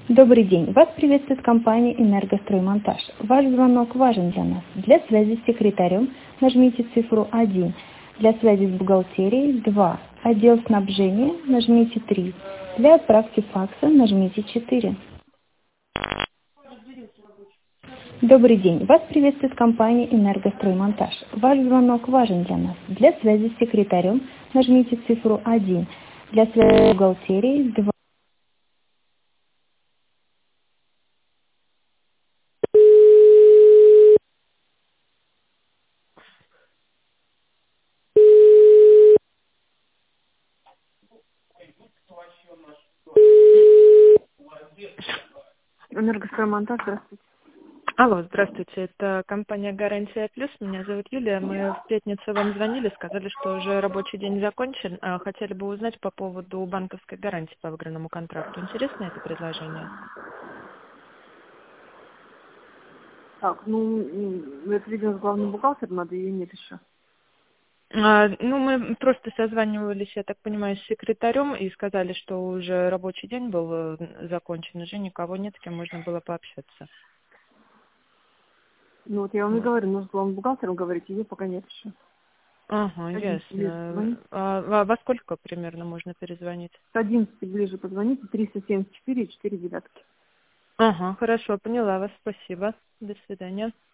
Добрый день. Вас приветствует компания «Энергостроймонтаж». Ваш звонок важен для нас. Для связи с секретарем нажмите цифру 1. Для связи с бухгалтерией 2. Отдел снабжения нажмите 3. Для отправки факса нажмите 4. Добрый день. Вас приветствует компания «Энергостроймонтаж». Ваш звонок важен для нас. Для связи с секретарем нажмите цифру 1. Для связи с бухгалтерией 2. Энергостроймонтаж, здравствуйте. Алло, здравствуйте, это компания «Гарантия Плюс», меня зовут Юлия, мы в пятницу вам звонили, сказали, что уже рабочий день закончен, хотели бы узнать по поводу банковской гарантии по выигранному контракту. Интересно это предложение? Так, это, видимо, с главным бухгалтером надо, ее нет еще. Мы просто созванивались, я так понимаю, с секретарем и сказали, что уже рабочий день был закончен, уже никого нет, с кем можно было пообщаться. Ну вот я вам и Вот. говорю, нужно с главным бухгалтером говорить, ее пока нет еще. Ага, 11 ближе ясно. позвоните. Во сколько примерно можно перезвонить? С 11 ближе позвоните, 374 4 девятки. Ага, хорошо, поняла вас, спасибо. До свидания.